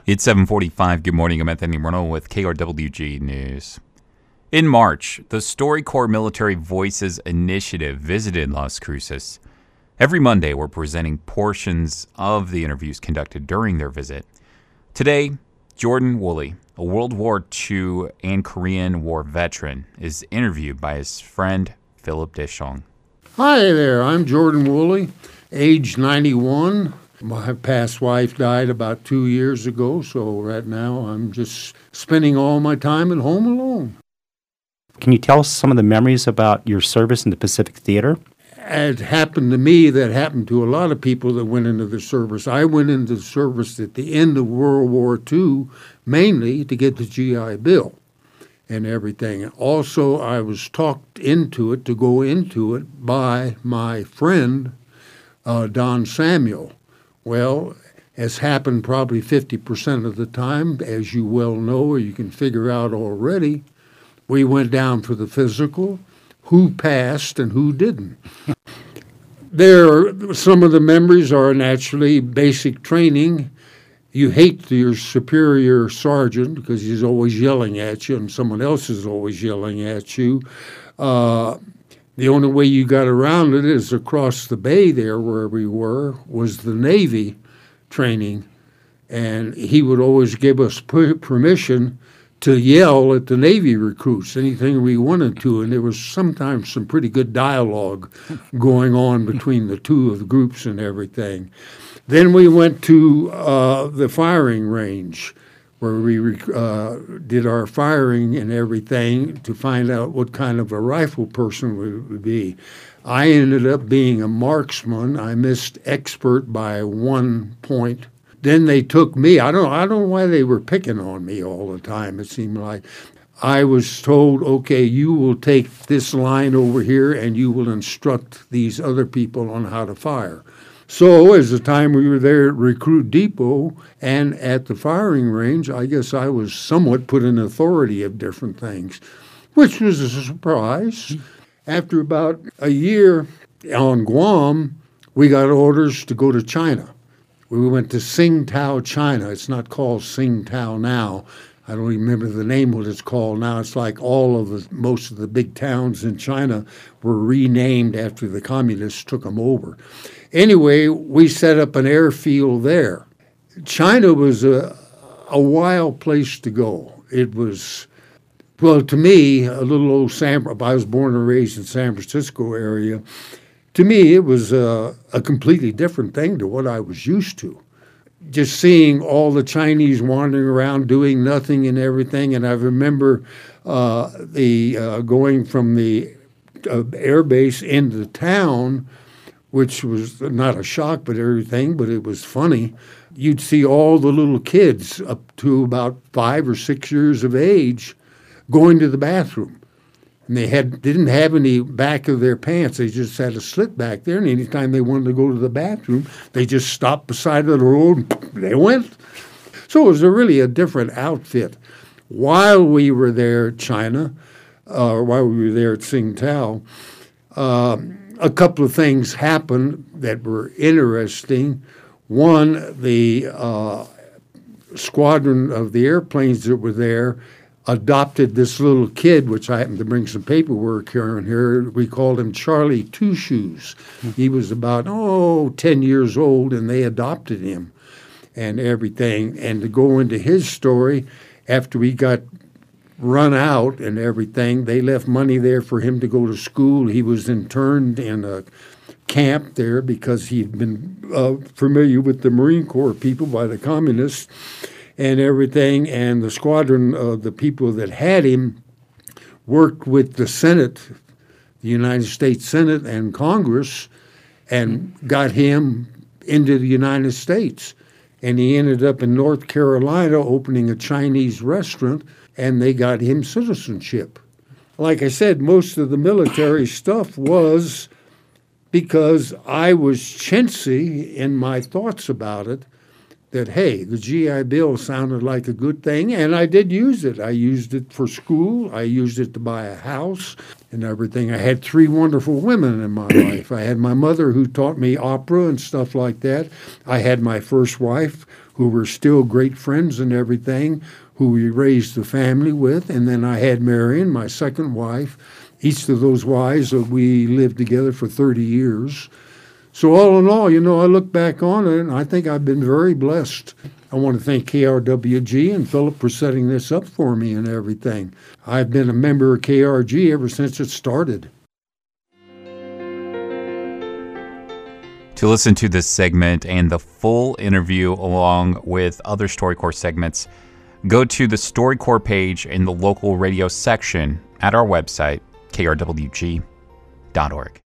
It's 7:45. Good morning. I'm Anthony Reynolds with KRWG News. In March, the StoryCorps Military Voices Initiative visited Las Cruces. Every Monday, we're presenting portions of the interviews conducted during their visit. Today, Jordan Woolley, a World War II and Korean War veteran, is interviewed by his friend Philip Deschong. Hi there, I'm Jordan Woolley, age 91. My past wife died about 2 years ago, so right now I'm just spending all my time at home alone. Can you tell us some of the memories about your service in the Pacific Theater? It happened to me, that happened to a lot of people that went into the service. I went into the service at the end of World War II, mainly to get the GI Bill and everything. Also, I was talked into it, to go into it, by my friend, Don Samuel. Well, as happened probably 50% of the time, as you well know, or you can figure out already, we went down for the physical, who passed and who didn't. Some of the memories are naturally basic training. You hate your superior sergeant because he's always yelling at you and someone else is always yelling at you. The only way you got around it is across the bay there where we were was the Navy training, and he would always give us permission to yell at the Navy recruits, anything we wanted to, and there was sometimes some pretty good dialogue going on between the two of the groups and everything. Then we went to the firing range, where we did our firing and everything to find out what kind of a rifle person we would be. I ended up being a marksman. I missed expert by 1 point. Then they took me. I don't know why they were picking on me all the time. It seemed like I was told, okay, you will take this line over here and you will instruct these other people on how to fire. So as the time we were there at Recruit Depot and at the firing range, I guess I was somewhat put in authority of different things, which was a surprise. After about a year on Guam, we got orders to go to China. We went to Tsingtao, China. It's not called Tsingtao now. I don't even remember the name what it's called now. It's like most of the big towns in China were renamed after the communists took them over. Anyway, we set up an airfield there. China was a wild place to go. It was, well, to me, a little old I was born and raised in San Francisco area. To me, it was a completely different thing to what I was used to. Just seeing all the Chinese wandering around doing nothing and everything. And I remember going from the air base into town, which was not a shock but everything, but it was funny. You'd see all the little kids up to about 5 or 6 years of age going to the bathroom. And they didn't have any back of their pants. They just had a slit back there, and anytime they wanted to go to the bathroom, they just stopped beside the road and they went. So it was really a different outfit. While we were there at China, while we were there at Tsingtao, a couple of things happened that were interesting. One, the squadron of the airplanes that were there adopted this little kid, which I happened to bring some paperwork here. We called him Charlie Two Shoes. He was about, 10 years old, and they adopted him and everything. And to go into his story, after we got run out and everything, they left money there for him to go to school. He was interned in a camp there because he'd been familiar with the Marine Corps people by the communists and everything, and the squadron of the people that had him worked with the Senate, the United States Senate and Congress, and got him into the United States. And he ended up in North Carolina opening a Chinese restaurant, and they got him citizenship. Like I said, most of the military stuff was because I was chintzy in my thoughts about it, that, hey, the GI Bill sounded like a good thing, and I did use it. I used it for school. I used it to buy a house and everything. I had 3 wonderful women in my life. I had my mother who taught me opera and stuff like that. I had my first wife who were still great friends and everything, who we raised the family with. And then I had Marion, my second wife. Each of those wives, we lived together for 30 years. So all in all, I look back on it, and I think I've been very blessed. I want to thank KRWG and Philip for setting this up for me and everything. I've been a member of KRG ever since it started. To listen to this segment and the full interview along with other StoryCorps segments, go to the StoryCorps page in the local radio section at our website, krwg.org.